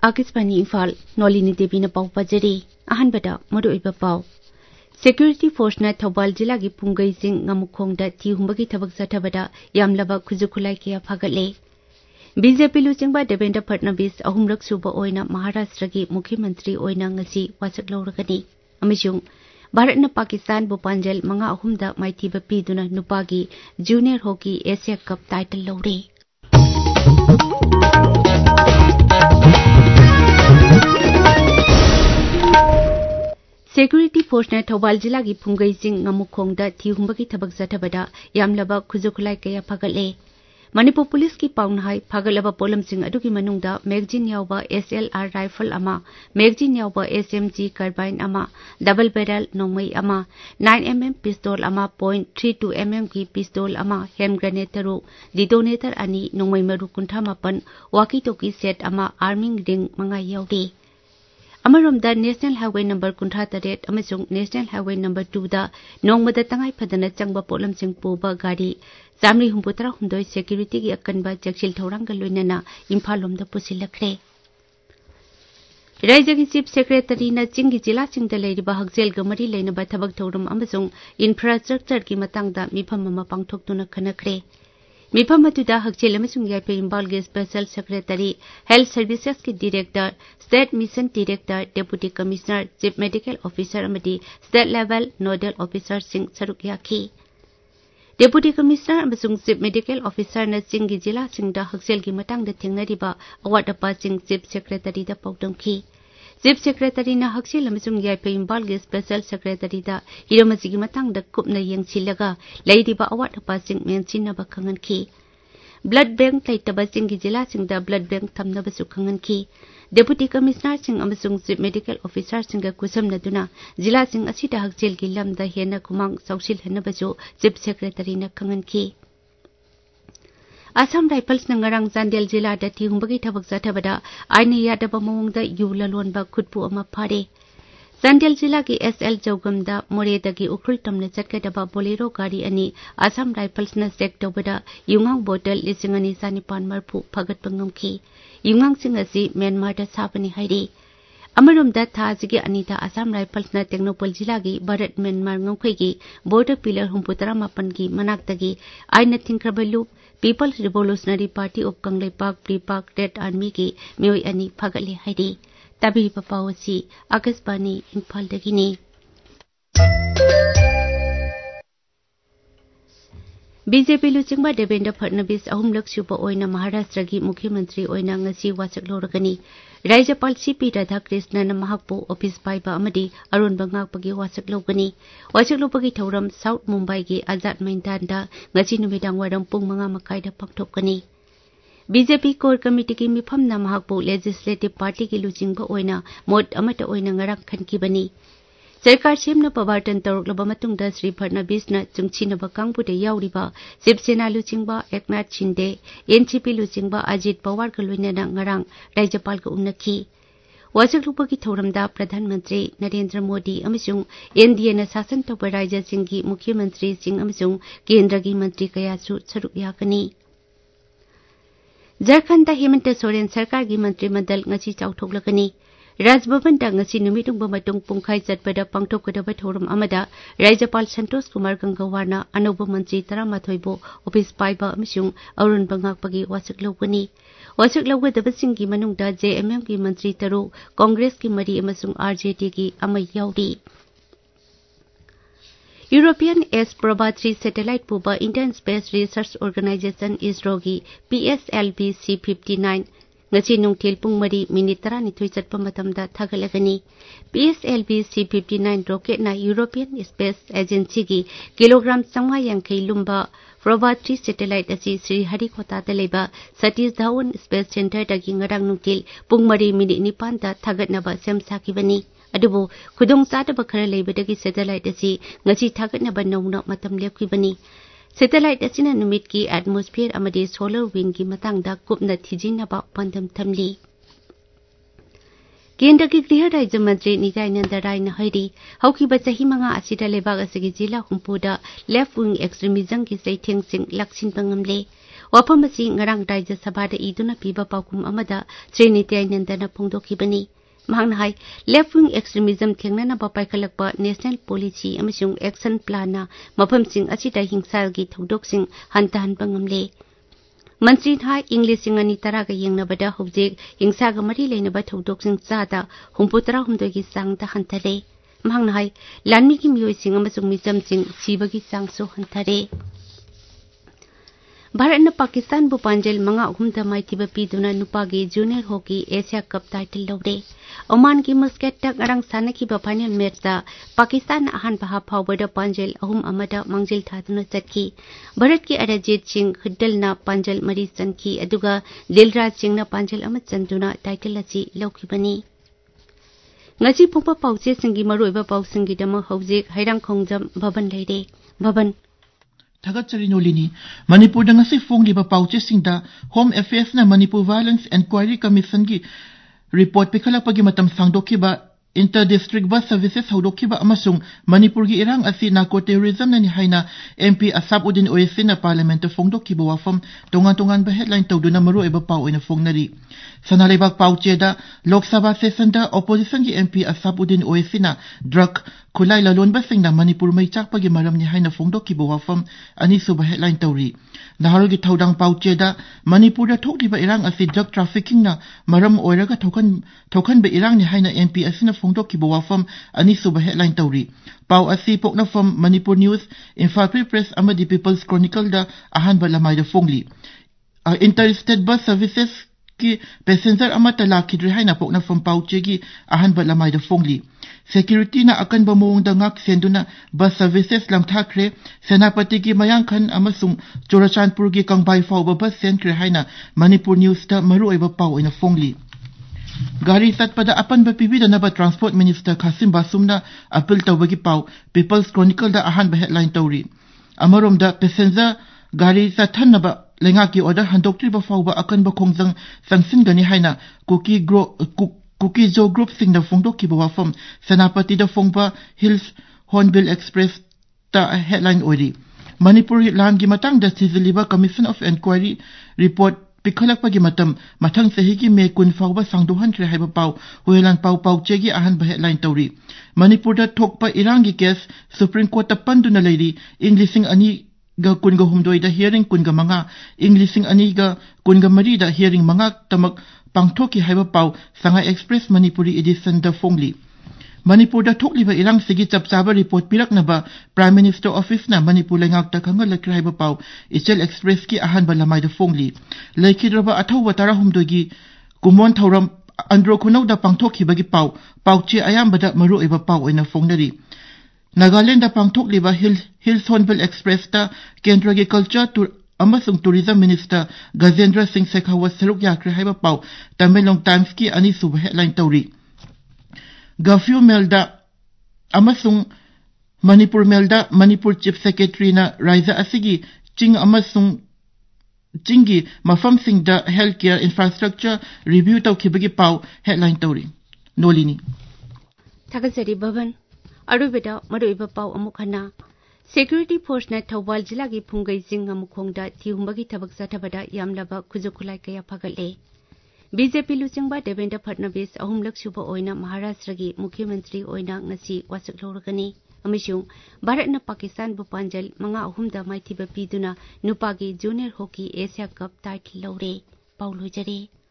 आकाशवाणी इम्फाल नोलिनी देवीना पाउ पाजरी अहनबदा मरुइबा पाउ सेक्यूरिटी फोर्सना थौबाल जिलागी पुंगईसिंग ngamukongda थिहुंबगी थबक सथबदा यामलबा खुजुखुलाई किया फागले बीजेपी लुचिंगबा देवेंद्र फडणवीस अहुमरक सुबा ओइना महाराष्ट्र की मुख्यमंत्री ओइना ngasi वासक लौरगनी अमिसुंग भारतना पाकिस्तान बु पांजल मंगा अहुमदा माइथीबा पीदुना नुपागी junior hockey Asia cup title लौरे सेक्यूरिटी फोर्सना थौबाल जिलागी पुंगईसिंग ngamukongda थिहुंबगी थबक सथबदा यामलबा खुजुखुलाई कया फागले मणिपुर पुलिस की पाउनहाई फागलबा पोलमसिंग अदुगी मनुंगदा मैगजीन यावबा SLR राइफल अमा मैगजीन यावबा SMG कार्बाइन अमा डबल बैरल नोंगमई अमा 9mm पिस्तौल अमा .32mm की पिस्तौल अमा हैंड ग्रेनेड तरु डिटोनेटर अनि नोंगमई मरु कुंठा मापन वाकी टोकी सेट अमा आर्मिंग रिंग मंगाई यावदे अमरोमदा नेशनल हाईवे नंबर 53 अमसुंग नेशनल हाईवे नंबर 2 दा नोंगमदा तंगाई फदना चंगबा पोलमसिंग पुबा गाड़ी 339 सेक्यूरिटी की अकनबा जक्सिल थौरांगा लोइनना इम्फालोमदा पुसिलखरे राज्य की चीफ सेक्रेटरी न चिंगी जिला चिंगदा लेरिबा हकजेल गमरी लेनबा थबक थौरम अमसुंग इंफ्रास्ट्रक्चर की मतंगदा मिफम अमा पांगथोक्तुना खनखरे मिफम अदुदा हकजेल अमसुंग याइपे इम्बाल के स्पेशल सेक्रेटरी हेल्थ सर्विसेज के director state mission director deputy commissioner chief medical officer अमदी state level nodal officer Singh सरुक याखी डेप्यूटी कमिश्नर अमसुंग चीफ मेडिकल ऑफिसर न चिंगी जिला सिंगदा हकजेल की मतंगदा थेंगनरिबा अवाट अपा सिंह चीफ सेक्रेटरी दा पौदमखी चीफ सेक्रेटरी न हकजेल अमसुंग याइपे इम्बाल के स्पेशल सेक्रेटरी दा हिरमजी की मतंगदा कुपना यंगसिलगा लेरिबा अवाट अपा सिंह मेंसिनबा खंगनखी ब्लड बैंक लेटबा चिंगी जिला सिंगदा ब्लड बैंक थमनबसु खंगनखी डेप्यूटी कमिश्नर सिंह अमसुंग चीफ मेडिकल ऑफिसर सिंह कुसमनदुना जिला सिंह असिदा हकजेल की लमदा हेना कुमांग सौसिल हनबसु चीफ सेक्रेटरी न खंगनखी असम राइफल्स नंगरांग चांदेल जिला दा थिहुंबगी थबक जाथबदा आइने यादबा मवंगदा यु ललोनबा खुदपु अमा फारे चांदेल जिला की SL जौगमदा मोरेदगी उखुल तमने चटकदबा बोलेरो गाड़ी अनि असम राइफल्स न चेक तौबदा युंगांग बोतल 2,490 मरफु फगतपा ngमखी युंगांग सिंह असि म्यांमार दा साबनी हाइरे अमरोमदा थाजिगी अनिता असम राइफल्स न टेक्नोपल जिला की भारत म्यांमार ngमखैगी बॉर्डर पिलर 39 की मनाक्तगी आइना थिंख्रबलु people's revolutionary party of Kangleipak PREPAK red army की मियोय अनि फगले हाइरे तभी पपावसी आकाशवाणी इम्फालदगिनी बीजेपी लुचिंगबा देवेंद्र फडणवीस अहुमलक सुबा ओइना महाराष्ट्र की मुख्यमंत्री ओइना ngasi वाचक लौरगनी राज्यपाल CP राधाकृष्णन महाकपो ऑफिस पाइबा अमदी अरुणबा ngakpagi वाचक लौगनी वाचक लौबगी थौरम साउथ मुंबई की आजाद मैदानदा ngasi नुमिदांग वारम पुंग 5 मखाइदा पांगथोकनी बीजेपी कोर कमिटी की मिफमना महाकपो लेजिस्लेटिव पार्टी की लुचिंगबा ओइना मोद अमता ओइना ngarang खनकीबनी सरकार सेमना पवार्तन तौरक्लबा मतुंगदा श्री फडणवीसना चुंगचिनबा कांगबुदे यावरिबा शिवसेना लुचिंगबा एकनाथ शिंदे NCP लुचिंगबा अजित पवार का लोइनना ngarang राज्यपाल को उन्नखी वाचक लुपगी थौरमदा प्रधानमंत्री नरेंद्र मोदी अमसुंग NDA न शासन तौबा राज्य सिंह की मुख्यमंत्री सिंह अमसुंग केंद्र की मंत्री कयासु सरुक याकनी झारखंड हेमंत सोरेन सरकार की मंत्रिमंडल ngasi चाउथोकलगनी राजभवन दा ngasi नुमिदुंगबा मतुंग पुंखाई चटपदा पांगथोकदबा थौरम अमदा राज्यपाल संतोष कुमार गंगवारना अनौब मंत्री 13 बो ऑफिस पाइबा अमसुंग अरुण बंगाकपगी वाचक लौगनी वाचक लौगदबसिंग की मनुंगदा JMM की मंत्री तरो कांग्रेस की मरी अमसुंग RJD की अमय यावरी यूरोपियन एस प्रोबा 3 सैटेलाइट पुबा Indian space research organisation ISRO की PSLV C59 ngasi nungthil pung mari minute 12 chatpa matamda thagalagani PSLV C59 rocket na European Space Agency की kilogram 150 lumba Proba 3 satellite asi Sri Harikota da leba Satish Dhawan Space Center dagi ngarang nungthil pung mari minute 9 da thagatnaba semsakibani adubu khudong chadaba khara leibadagi satellite asi ngasi thagatnaba nongna matam lepkhibani satellite असिना नुमित की atmosphere अमदी solar wind की मतंगदा कुपना थिजिनबा पंदम थमली केंद्र की गृह राज्य मंत्री नित्यानंद राय न हरी हौकीबा चही मंगा असिदा लेबाग असगी जिला हुंपुदा लेफ्ट विंग एक्सट्रीमिज्म की सैथेंग सिंह लक्सिन बंगमले ꯋꯥꯐꯝ ꯑꯁꯤ ꯉꯔꯥꯡ ꯔꯥꯖ꯭ꯌ ꯁꯚꯥꯗ ꯏꯗꯨꯅ ꯄꯤꯕ ꯄꯥꯎꯈꯨꯝ ꯑꯃꯗ ꯁ꯭ꯔꯤ ꯅꯤꯇ꯭ꯌꯥꯅꯟꯗꯅ ꯐꯣꯡꯗꯣꯛꯈꯤꯕꯅꯤ꯫ ꯃꯍꯥꯛꯅ ꯍꯥꯏ ꯂꯦꯐ ꯋꯤꯡ ꯑꯦꯛꯁꯇ꯭ꯔꯤꯃꯤꯖꯝ ꯊꯦꯡꯅꯅꯕ ꯄꯥꯏꯈꯠꯂꯛꯄ ꯅꯦꯁꯅꯦꯜ ꯄꯣꯂꯤꯁꯤ ꯑꯃꯁꯨꯡ ꯑꯦꯛꯁꯟ ꯄ꯭ꯂꯥꯟꯅ ꯃꯐꯝꯁꯤꯡ ꯑꯁꯤꯗ ꯍꯤꯡꯁꯥꯒꯤ ꯊꯧꯗꯣꯛꯁꯤꯡ ꯍꯟꯊꯍꯟꯕ ꯉꯝꯂꯦ꯫ ꯃꯟꯇ꯭ꯔꯤꯅ ꯍꯥꯏ ꯏꯪ 2010ꯒ ꯌꯦꯡꯅꯕꯗ ꯍꯧꯖꯤꯛ ꯍꯤꯡꯁꯥꯒ ꯃꯔꯤ ꯂꯩꯅꯕ ꯊꯧꯗꯣꯛꯁꯤꯡ ꯆꯥꯗ 69ꯒꯤ ꯆꯥꯡꯗ ꯍꯟꯊꯔꯦ꯫ ꯃꯍꯥꯛꯅ ꯍꯥꯏ ꯂꯥꯟꯃꯤꯒꯤ ꯃꯤꯑꯣꯏꯁꯤꯡ ꯑꯃꯁꯨꯡ ꯃꯤꯆꯝꯁꯤꯡ ꯁꯤꯕꯒꯤ ꯆꯥꯡꯁꯨ ꯍꯟꯊꯔꯦ꯫ ꯚꯥꯔꯠꯅ ꯄꯥꯀꯤस्तानꯕꯨ ꯄꯥꯟꯖꯜ 5-3ꯗ ꯃꯥꯏꯊꯤꯕ ꯄꯤꯗꯨꯅ ꯅꯨꯄꯥꯒꯤ junior hockey Asia cup title ꯂꯧꯔꯦ꯫ ओमानकी मस्केटता ngarang sanakhiba final matchta Pakistan ahanba half fawbada Panjal 3-1 mangjil thaduna chatki Bharat ki Arajit Singh Khuddalna Panjal mari chanki aduga Dilraj Singhna Panjal ama chanduna title achi laukhibani ngasi phokpa pauche singi maroiba pausingi dama hojik hairang khongjam bhaban leire bhaban Thagatsari Nolini, Manipur da ngasi fongliba pauche singda Home Affairs na Manipur Violence Enquiry Commission ki report pikhalakpagi matam sangdokhiba Inter-District Bus Services haudokiba amasung Manipur gi irang asi narco-terrorism na ni haina MP Asabuddin Oisin na parliament fongdokiba wafam tongan-tongan ba headline tawduna maru iba pao ina fongnari. Sanalibak pauche da Lok Sabha session da opposition gi MP Asabuddin Oisin na drug kulay lalon ba sing na Manipur may chakpagi maram ni haina fongdokiba wafam anisu ba headline tawri. Naharo gi tawdang pauche da Manipur da thokliba irang asi drug trafficking na maram oiraga thokan ba irang ni haina MP asina fongdokiba wafam anisu ba headline tawri. Pau asi pokna from Manipur News, Imphal Free Press amadi People's Chronicle da ahan ba lamay da fongli. Interstate Bus Services ki passenger amata lakidri haina pokna from pauche gi ahan ba lamay da fongli. Security na akan ba moong da ngak senduna bus services lang thakre senapati gi mayangkhan amasung Churachandpur gi kangbay fawba bus sentre haina Manipur News da maru ay ba pau ina fongli. Gari satpada apan ba pibida na ba Transport Minister Kasim Basum na apil tawbagi pau People's Chronicle da ahan ba headline tawri. Amarom da passenger gari sathan na ba lengaki order handokri ba fawba akan ba khongjang sangsin gani haina Cookie Joe Group sing da fongdoki ba wafam senapati da fongba Hills Hornbill Express ta headline ori. Manipur lan gi matang da Siziliba Commission of Enquiry report pikhalakpagi matam mathang sahigi me kun fawba sangduhan tre haiba pau huelan pau chegi ahan ba headline tawri. Manipur da thokpa irangi case Supreme Court ta panduna leiri Englishing ani ga kunga humdoi da hearing kunga manga Englishing ani ga kunga mari da hearing manga tamak pangthoki haiba pau Sangha Express Manipuri edition da fongli. Manipur da thokliba irang sigi chapchaba report pirak na ba Prime Minister Office na Manipur lengak ta khanga lakrai ba pau Ichel Express ki ahan ba lamay da fongli. Laikhidraba athawa tara humdogi kumon thauram andro khunau da pangthoki bagi pau pauche ayamba da maru iba pau ina fongnari. Nagaland da pangthokliba Hills Hornbill Express ta Kendra Agriculture amasung Tourism Minister Gajendra Singh Shekhawat Saluk Yakre haiba pau Tamelong Times ki ani sub headline tawri. Gafiu Melda amasung Manipur Melda Manipur Chief Secretary na Raisa Asigi Ching amasung Chingi mafam sing da healthcare infrastructure review tawkhibagi pau headline tawri. Nolini Thagajari Bhavan Arubeda maruiba pau amukhana Security Force na Thawbal Jila gi Phungai Jing amukhongda thihumbagi thabak sathabada yamlaba khujukhulai kaya phagalle BJP Luchingba Devendra Fadnavis ahumlak suba oina Maharashtra gi Mukhyamantri oina ngasi wasak loragani amishung Bharatna Pakistan bu Panjal 5-3da maithiba piduna nupagi Junior Hockey Asia Cup title lore Paulo Jare